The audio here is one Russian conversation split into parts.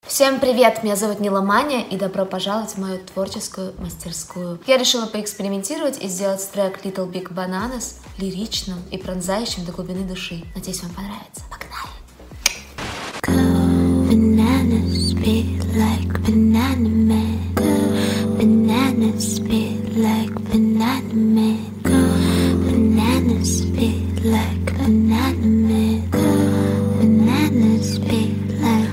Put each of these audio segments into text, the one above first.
Всем привет! Меня зовут Нила Маня, и добро пожаловать в мою творческую мастерскую. Я решила поэкспериментировать и сделать трек Little Big Bananas лиричным и пронзающим до глубины души. Надеюсь, вам понравится. Погнали! Bananas spit like banana man. Bananas spit like banana man. Bananas spit like banana man. Bananas spit like.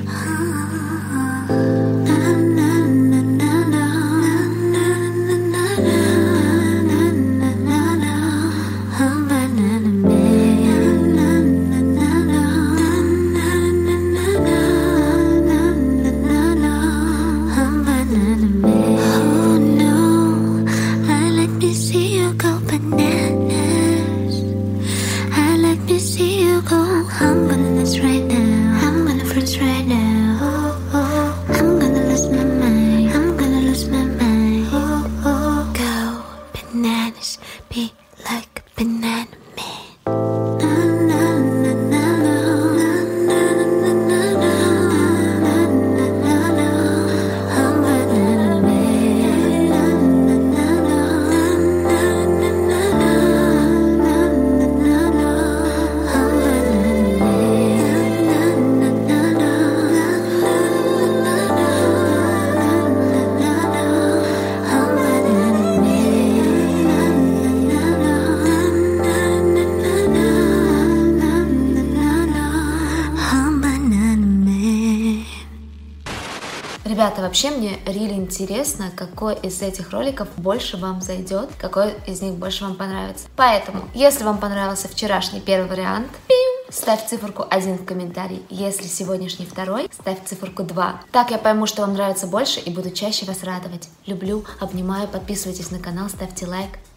I'm gonna lose right now. I'm gonna freeze right now. I'm gonna lose my mind. I'm gonna lose my mind. Go bananas, be like a banana man. Ребята, вообще мне really интересно, какой из этих роликов больше вам зайдет, какой из них больше вам понравится. Поэтому, если вам понравился вчерашний первый вариант, ставь циферку 1 в комментарий. Если сегодняшний второй, ставь циферку 2. Так я пойму, что вам нравится больше и буду чаще вас радовать. Люблю, обнимаю, подписывайтесь на канал, ставьте лайк.